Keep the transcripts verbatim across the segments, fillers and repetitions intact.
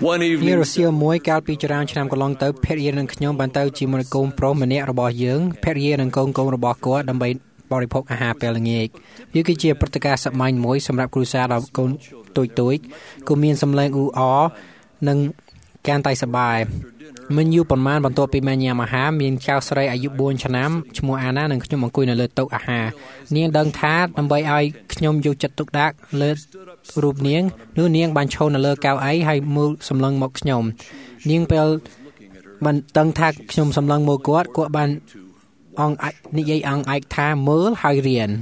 One នេះ evening, រសៀលមួយកាលពីច្រើនឆ្នាំកន្លងទៅភរិយានិងខ្ញុំបានទៅជាមួយកូនប្រុសម្នាក់របស់យើងភរិយានិងកូនកូនរបស់គាត់ដើម្បីបរិភោគអាហារពេលល្ងាចវាគឺជាព្រឹត្តិការណ៍សាមញ្ញមួយសម្រាប់គ្រួសារដ៏កូនតូចតូចក៏មានសម្លេងអ៊ូអរនិងកាន់តែសប្បាយមិនយូរប៉ុន្មានបន្ទាប់ពីបានញ៉ាំអាហារមានចៅស្រីអាយុបួនឆ្នាំឈ្មោះអាណានិងខ្ញុំអង្គុយនៅលើតុអាហារនាងដឹងថាដើម្បីឲ្យខ្ញុំយកចិត្តទុកដាក់លើរូបនាងនោះនាងបានឈរនៅលើកៅអីហើយមើលសម្លឹងមកខ្ញុំនាងពេលបានដឹងថាខ្ញុំសម្លឹងមកគាត់គាត់បានអង្គនិយាយអង្គឯកថាមើលហើយរៀន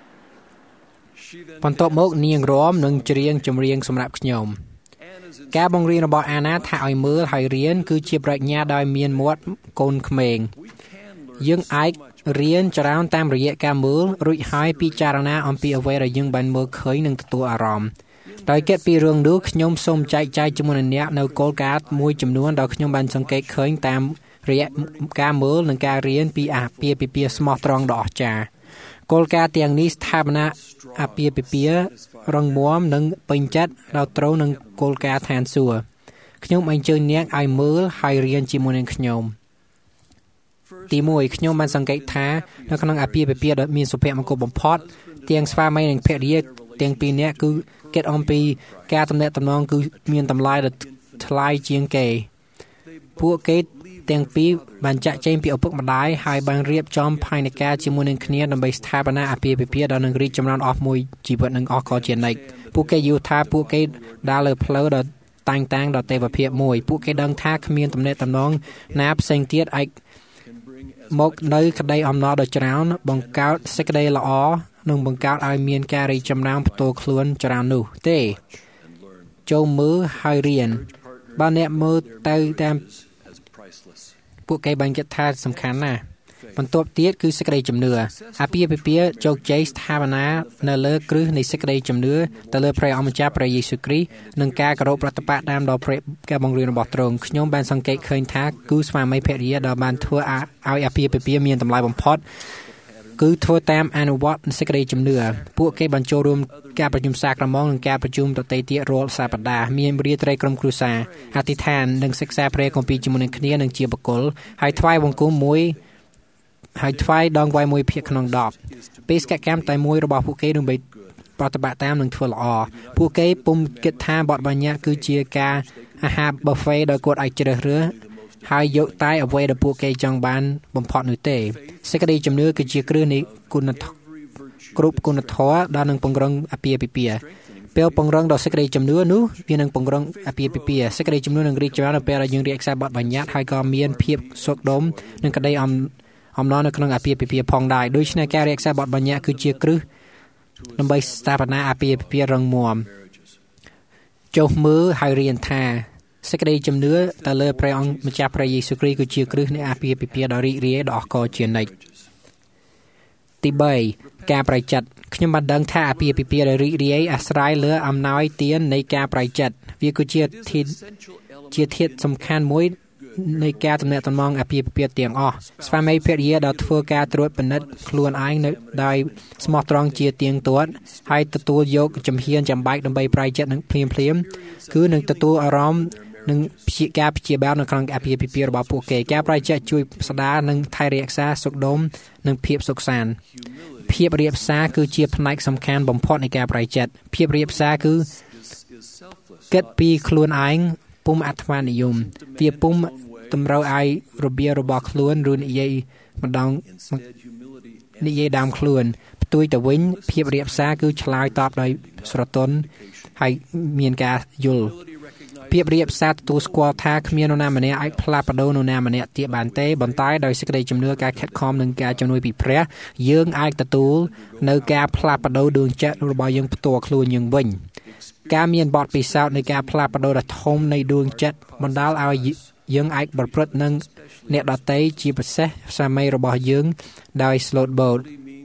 បន្ទាប់មកនាងរាំនិងច្រៀងចម្រៀងសម្រាប់ខ្ញុំការបង្រៀនរបស់អាណាថាឲ្យមើលហើយរៀនគឺជាប្រាជ្ញាដោយមានមាត់កូនក្មេងយើងអាចរៀនច្រើនតាមរយៈការមើលរួចហើយពិចារណាអំពីអ្វីដែលយើងបានមើលឃើញនិងទទួលអារម្មណ៍ដោយគិតពីរឿងនោះខ្ញុំសូមចែកចាយជាមួយនឹងអ្នកនៅគោលការណ៍មួយចំនួនដែលខ្ញុំបានសង្កេតឃើញតាមរយៈការមើលនិងការរៀនពីអាពាហ៍ពិពាហ៍ស្មោះត្រង់ដ៏អស្ចារ្យគោលការណ៍ទាំងនេះស្ថាបនាអាពាហ៍ពិពាហ៍រឹងមាំនិងពេញចិត្តដល់ត្រូវនឹងគោលការណ៍ឋានសួគ៌ខ្ញុំអញ្ជើញអ្នកឲ្យមើលហើយរៀនជាមួយនឹងខ្ញុំទីមួយខ្ញុំបានសង្កេតថានៅក្នុងអាពាហ៍ពិពាហ៍ដ៏មានសុភមង្គលបំផុតទាំងស្វាមីនិងភរិយាទាំងពីរនាក់គឺគិតអំពីការទំនាក់ទំនងគឺមានតម្លៃដ៏ថ្លៃជាងគេពួកគេទាំងពីរបានចាក់ចែងពីឪពុកម្ដាយហើយបានរៀបចំផែនការជាមួយនឹងគ្នាដើម្បីស្ថាបនាអាពាហ៍ពិពាហ៍ដ៏នឹងរីកចម្រើនអស់មួយជីវិតនិងអស់កលជានិច្ចពួកគេយល់ថាពួកគេដើរលើផ្លូវដ៏តាំងតាំងដ៏ទេវភាពមួយពួកគេដឹងថាគ្មានទំនាក់ទំនងណាផ្សេងទៀតអាចមកនៅក្តីអំណរដ៏ច្រើនបង្កើតសេចក្តីល្អនិងបង្កើតឲ្យមានការរីកចម្រើនផ្ទាល់ខ្លួនច្រើននោះទេចូលមើលហើយរៀនបើអ្នកមើលទៅតាមពួកគេបានគិតថាសំខាន់ណាស់បន្ទាប់ទៀតគឺសេចក្តីជំនឿអាពាហ៍ពិពាហ៍ជោគជ័យស្ថាបនានៅលើគ្រឹះនៃសេចក្តីជំនឿទៅលើព្រះអម្ចាស់ព្រះយេស៊ូវគ្រីស្ទនិងការគោរពប្រតិបត្តិតាមដល់ការបង្រៀនរបស់ទ្រង់ខ្ញុំបានសង្កេតឃើញថាគូស្វាមីភរិយាដែលបានធ្វើឲ្យអាពាហ៍ពិពាហ៍មានតម្លៃបំផុតគឺធ្វើតាមអនុវត្តសេចក្តីជំនឿពួកគេបានចូលរួមការប្រជុំសាក្រមង់និងការប្រជុំដទៃទៀតរាល់សប្តាហ៍មានរាត្រីក្រុមគ្រួសារអធិដ្ឋាននិងសិក្សាព្រះគម្ពីរជាមួយនឹងគ្នានិងជាបុគ្គលហើយថ្វាយបង្គំមួយហើយថ្វាយដងវាយមួយភាគក្នុងដប់បេសកកម្មតែមួយរបស់ពួកគេដើម្បីប្រតិបត្តិតាមនិងធ្វើល្អពួកគេពុំគិតថាបទបញ្ញត្តិគឺជាការអាហារ buffet ដោយគាត់អាចជ្រើសរើសហើយយកតែអ្វីដែលពួកគេចង់បានបំផុតនោះទេសេចក្តីជំនឿគឺជាគ្រឹះនៃគុណធម៌គ្រប់គុណធម៌ដែលនឹងពង្រឹងអាពាហ៍ពិពាហ៍ពេលពង្រឹងដល់សេចក្តីជំនឿនោះវានឹងពង្រឹងអាពាហ៍ពិពាហ៍សេចក្តីជំនឿនឹងរីកចម្រើននៅពេលដែលយើងរៀនខ្សែបទបញ្ញត្តិហើយក៏មានភាពសុខដុមនិងក្តីអំអំណរនៅក្នុងអាពាហ៍ពិពាហ៍ផងដែរដូច្នេះការរៀនខ្សែបទបញ្ញត្តិគឺជាគ្រឹះដើម្បីស្ថាបនាអាពាហ៍ពិពាហ៍រឹងមាំចុះមើលហើយរៀនថាសេចក្តីជំនឿទៅលើព្រះអង្គម្ចាស់ព្រះយេស៊ូវគ្រីស្ទគឺជាគ្រឹះនៃអាពាហ៍ពិពាហ៍ដ៏រីករាយដ៏អស្ចារ្យជានិច្ចទីបីការប្រៃចិត្តខ្ញុំបានដឹងថាអាពាហ៍ពិពាហ៍ដ៏រីករាយអាស្រ័យលើអំណោយទាននៃការប្រៃចិត្តវាគឺជាធាតុជាធាតុសំខាន់មួយនៃការទំនាក់ទំនងអាពាហ៍ពិពាហ៍ទាំងអស់ស្វាមីភរិយាដែលធ្វើការត្រួតពិនិត្យខ្លួនឯងនៅដោយស្មោះត្រង់ជាទៀងទាត់ហើយទទួលយកជំហានចាំបាច់ដើម្បីប្រៃចិត្តនឹងភ្លាមភ្លាមគឺនឹងទទួលអារម្មណ៍និងព្យាការព្យាបាលនៅក្នុងអាពាហ៍ពិពាហ៍របស់ពួកគេការប្រៃចិត្តជួយស្ដារនិងថែរក្សាសុខដុមនិងភាពសុខសាន្តភាពរាបសារគឺជាផ្នែកសំខាន់បំផុតនៃការប្រៃចិត្តភាពរាបសារគឺគិតពីខ្លួនឯងពុំអាត្មានិយមវាពុំតម្រូវឲ្យរបៀបរបស់ខ្លួនឬនិយាយម្ដងនិយាយដើមខ្លួនផ្ទុយទៅវិញភាពរាបសារគឺឆ្លើយតបដោយស្រទន់ហើយមានការយល់ភាពរាបសារទទួលស្គាល់ថាគ្មាននរណាម្នាក់អាចផ្លាស់ប្ដូរនរណាម្នាក់ទៀតបានទេប៉ុន្តែដោយសេចក្តីជំនឿការខិតខំនិងការជំនួយពីព្រះយើងអាចទទួលនៅការផ្លាស់ប្ដូរដួងចិត្តរបស់យើងផ្ទាល់ខ្លួនយើងវិញការមានបទពិសោធន៍នៃការផ្លាស់ប្ដូរដ៏ធំនៃដួងចិត្តបណ្ដាលឲ្យយើងអាចប្រព្រឹត្តនឹងអ្នកដទៃជាពិសេសសាមីរបស់យើងដោយ slow boat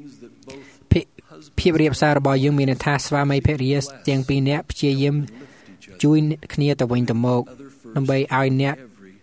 ភាពរាបសាររបស់យើងមានន័យថាស្វាមីភរិយាទាំងពីរនាក់ព្យាយាមជួយគ្នាទៅវិញទៅមកដើម្បីឲ្យអ្នក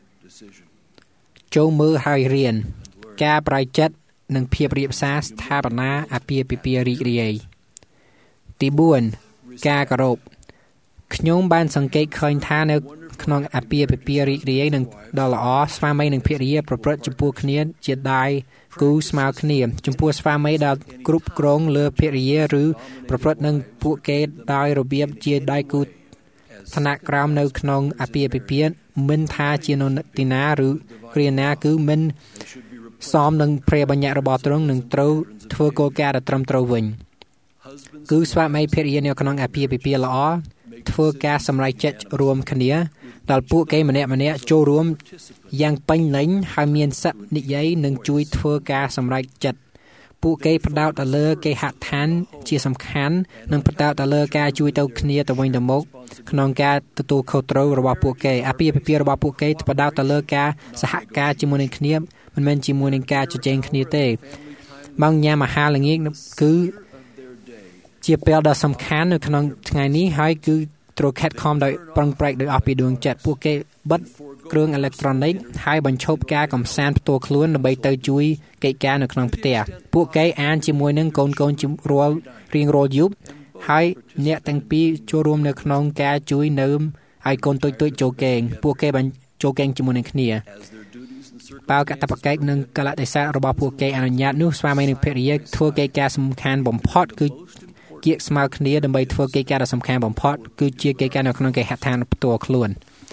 ចូលមើលហើយរៀនការប្រៃចិត្តនិងភាពរាបសារស្ថាបនាអាពាហ៍ពិពាហ៍រីករាយទីបួនការគោរពខ្ញុំបានសង្កេតឃើញថានៅក្នុងអាពាហ៍ពិពាហ៍រីករាយនិងដ៏ល្អស្វាមីនិងភរិយាប្រព្រឹត្តចំពោះគ្នាជាដៃគូស្មើគ្នាចំពោះស្វាមីដែលគ្រប់គ្រងលើភរិយាឬប្រព្រឹត្តនឹងពួកគេដោយរបៀបជាដៃគូឋានៈក្រោមនៅក្នុងអាពាហ៍ពិពាហ៍មិនថាជានរទីណាឬគ្រាណាគឺមិនសមនឹងព្រះបញ្ញត្តិរបស់ទ្រង់នឹងត្រូវធ្វើគោលការណ៍ត្រឹមត្រូវវិញគឺស្វាមីភរិយានៅក្នុងអាពាហ៍ពិពាហ៍ល្អធ្វើការសម្រេចចិត្តរួមគ្នាដល់ពួកគេម្នាក់ម្នាក់ចូលរួមយ៉ាងពេញលេញហើយមានសក្តិនិយាយនិងជួយធ្វើការសម្រេចចិត្តពួកគេផ្ដោតទៅលើគេហដ្ឋានជាសំខាន់និងផ្ដោតទៅលើការជួយទៅគ្នាទៅវិញទៅមកក្នុងការទទួលខុសត្រូវរបស់ពួកគេអាពាហ៍ពិពាហ៍របស់ពួកគេផ្ដោតទៅលើការសហការជាមួយនឹងគ្នាមិនមែនជាមួយនឹងការជជែកគ្នាទេម៉ោងញ៉ាំអាហារល្ងាចគឺជាពេលដ៏សំខាន់នៅក្នុងថ្ងៃនេះហើយគឺត្រូវខិតខំដោយប្រឹងប្រែងដោយអស់ពីដួងចិត្តពួកគេបិទគ្រឿងអេឡិចត្រូនិកហើយបញ្ឈប់ការកំសាន្តផ្ទាល់ខ្លួនដើម្បីទៅជួយកិច្ចការនៅក្នុងផ្ទះពួកគេអានជាមួយនឹងកូនកូនជារាល់រៀងរាល់យប់ហើយអ្នកទាំងពីរចូលរួមនៅក្នុងការជួយនៅឲ្យកូនតូចតូចចូលកេងពួកគេបានចូលកេងជាមួយនឹងគ្នាបើកតបកិច្ចនិងកលៈទេសៈរបស់ពួកគេអនុញ្ញាតនោះស្វាមីនិងភរិយាធ្វើកិច្ចការសំខាន់បំផុតគឺគៀកស្មើគ្នាដើម្បីធ្វើកិច្ចការដ៏សំខាន់បំផុតគឺជាកិច្ចការនៅក្នុងគេហដ្ឋានផ្ទាល់ខ្លួ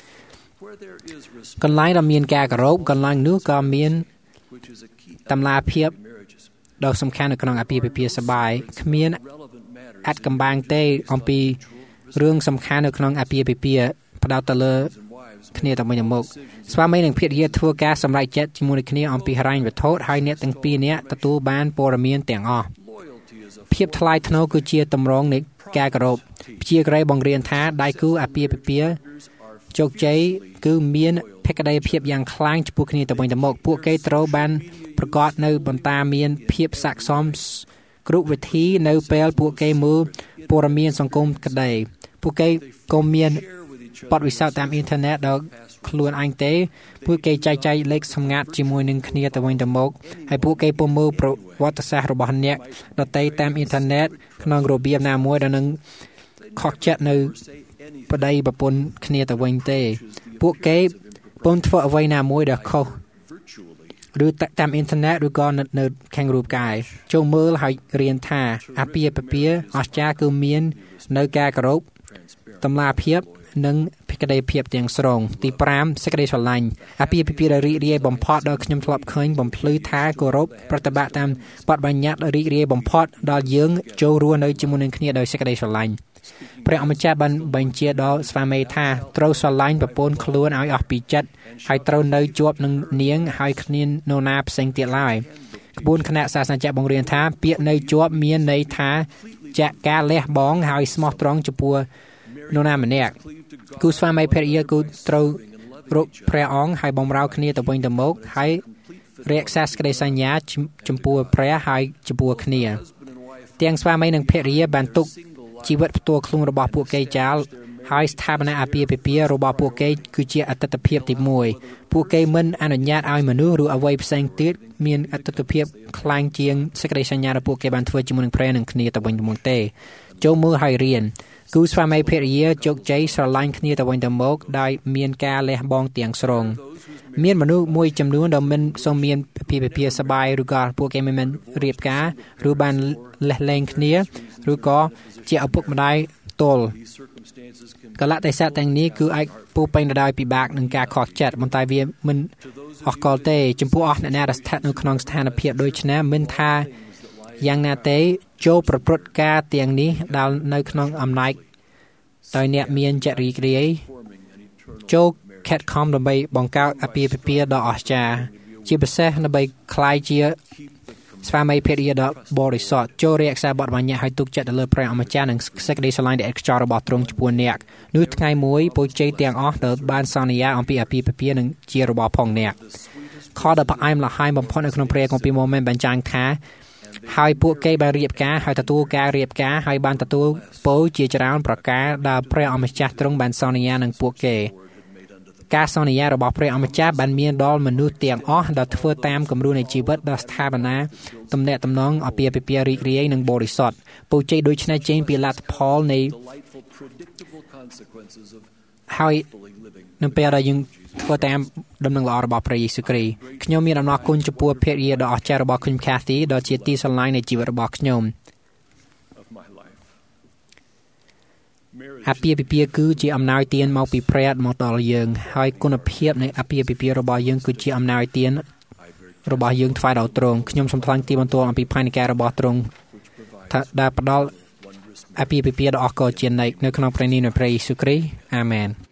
នកន្លែងដែលមានការគោរពកន្លែងនោះក៏មានតម្លាភាពដ៏សំខាន់នៅក្នុងអាពាហ៍ពិពាហ៍សប្បាយគ្មានអត្តកម្បាំងទេអំពីរឿងសំខាន់នៅក្នុងអាពាហ៍ពិពាហ៍ផ្ដោតទៅលើគ្នាទៅវិញទៅមកស្វាមីនិងភរិយាធ្វើការសម្រេចចិត្តជាមួយគ្នាអំពីហិរញ្ញវត្ថុហើយអ្នកទាំងពីរនាក់ទទួលបានព័ត៌មានទាំងអស់ភាពថ្លៃថ្នូរគឺជាតម្រងនៃការគោរពព្យាក្រៃបង្រៀនថាដៃគូអាពាហ៍ពិពាហ៍ជោគជ័យគឺមានភក្ដីភាពយ៉ាងខ្លាំងចំពោះគ្នាទៅវិញទៅមកពួកគេត្រូវបានប្រកាសនៅបន្តមានភាពស័ក្តិសមគ្រប់វិធីនៅពេលពួកគេមើលព័ត៌មានសង្គមក្តីពួកគេក៏មានបទពិសោធន៍តាមអ៊ីនធឺណិតដល់ខ្លួនឯងទេពួកគេចែកចាយលេខសម្ងាត់ជាមួយនឹងគ្នាទៅវិញទៅមកហើយពួកគេពុំមើលប្រវត្តិសាស្ត្ររបស់អ្នកដទៃតាមអ៊ីនធឺណិតក្នុងរបៀបណាមួយដែលនឹងខកចិត្តនៅប្តីប្រពន្ធគ្នាទៅវិញទេពួកគេពុំធ្វើអ្វីណាមួយដែលខុសឬតាមអ៊ីនធឺណិតឬក៏នៅខាងរូបកាយចូលមើលហើយរៀនថាអាពាហ៍ពិពាហ៍អស្ចារ្យគឺមាននៅការគោរពតម្លាភាពនិងភក្ដីភាពទាំងស្រុងទីប្រាំសេចក្ដីស្រឡាញ់អាពាហ៍ពិពាហ៍រីករាយបំផុតដល់ខ្ញុំធ្លាប់ឃើញបំភ្លឺថាគោរពប្រតិបត្តិតាមបទបញ្ញត្តិរីករាយបំផុតដល់យើងចូលរស់នៅជាមួយនឹងគ្នាដោយសេចក្ដីស្រឡាញ់ព្រះអម្ចាស់បានបញ្ជាដល់ស្វាមីថាត្រូវស្រឡាញ់ប្រពន្ធខ្លួនឲ្យអស់ពីចិត្តហើយត្រូវនៅជាប់នឹងនាងហើយគ្មាននរណាផ្សេងទៀតឡើយក្បួនគណៈសាសនាចាស់បង្រៀនថាពាក្យនៅជាប់មានន័យថាចាក់ការលះបង់ហើយស្មោះត្រង់ចំពោះនរណាម្នាក់គូស្វាមីភរិយាគូត្រូវរកព្រះអង្គហើយបម្រើគ្នាទៅវិញទៅមកហើយរក្សាសេចក្ដីសន្យាចំពោះព្រះហើយចំពោះគ្នាទាំងស្វាមីនិងភរិយាបានទុកជីវិតផ្ទាល់ខ្លួនរបស់ពួកគេចោលហើយស្ថាបនាអាពាហ៍ពិពាហ៍របស់ពួកគេគឺជាអត្តភាពទីមួយពួកគេមិនអនុញ្ញាតឲ្យមនុស្សឬអ្វីផ្សេងទៀតមានអត្តភាពខ្លាំងជាងសេចក្ដីសន្យារបស់ពួកគេបានធ្វើជាមួយនឹងព្រះនិងគ្នាទៅវិញទៅមកទេចូលមើលហើយរៀនគូស្វាមីភរិយាជោគជ័យស្រឡាញ់គ្នាទៅវិញទៅមកដោយមានការលះបង់ទាំងស្រុងមានមនុស្សមួយចំនួនដែលមិនសូមមានអាពាហ៍ពិពាហ៍សប្បាយឬក៏ពួកគេមិនមែនរៀបការឬបានលះលែងគ្នាឬក៏ជាឪពុកម្ដាយទល់កលៈទេសៈទាំងនេះគឺអាចពោពេញទៅដោយពិបាកនឹងការខកចិត្តប៉ុន្តែវាមិនអស់កលទេចំពោះអស់អ្នកណាដែលស្ថិតនៅក្នុងស្ថានភាពដូចនេះមិនថាយ៉ាងណាទេចូលប្រព្រឹត្តការទាំងនេះដែលនៅក្នុងអំណាចដោយអ្នកមានចរិយារីករាយចូលខិតខំដើម្បីបង្កើតអាពាហ៍ពិពាហ៍ដ៏អស្ចារ្យជាពិសេសដើម្បីក្លាយជាស្វាមីភរិយាដ៏បរិសុទ្ធចូលរក្សាបទបញ្ញត្តិឲ្យទុកចិត្តទៅលើព្រះអម្ចាស់និងសេចក្ដីស្រឡាញ់ដែលឥតខ្ចោះរបស់ទ្រង់ចំពោះអ្នកនោះថ្ងៃមួយពរជ័យទាំងអស់ដែលបានសន្យាអំពីអាពាហ៍ពិពាហ៍នឹងជារបស់ផងអ្នកខដែលផ្អែមល្ហែមបំផុតនៅក្នុងព្រះគម្ពីរម៉ូមែនបញ្ចាំងថាហើយពួកគេបានរៀបការហើយទទួលការរៀបការហើយបានទទួលពរជាច្រើនប្រការដែលព្រះអម្ចាស់ទ្រង់បានសន្យានឹងពួកគេការសន្យារបស់ព្រះអម្ចាស់បានមានដល់មនុស្សទាំងអស់ដែលធ្វើតាមគំរូនៃជីវិតដ៏ស្ថាបនាទំនាក់ទំនងអាពាហ៍ពិពាហ៍រីករាយនិងបរិសុទ្ធពរជ័យដូចនេះចេញពីលទ្ធផលនៃហើយនៅពេលដែលយើងធ្វើតាមដំណឹងល្អរបស់ព្រះយេស៊ូវគ្រីស្ទខ្ញុំមានអំណរគុណចំពោះភរិយាដ៏អស្ចារ្យរបស់ខ្ញុំ Kathy ដ៏ជាទីស្រឡាញ់នៃជីវិតរបស់ខ្ញុំអាពាហ៍ពិពាហ៍គឺជាអំណោយទានមកពីព្រះមកដល់យើងហើយគុណភាពនៃអាពាហ៍ពិពាហ៍របស់យើងគឺជាអំណោយទានរបស់យើងថ្វាយដល់ទ្រង់ខ្ញុំសូមថ្លែងទីបន្ទាល់អំពីផែនការរបស់ទ្រង់ថាដែលផ្ដល់អាពាហ៍ពិពាហ៍ដ៏អស្ចារ្យជានិច្ចនៅក្នុងព្រះនាមនៃព្រះយេស៊ូវគ្រីស្ទអាមែន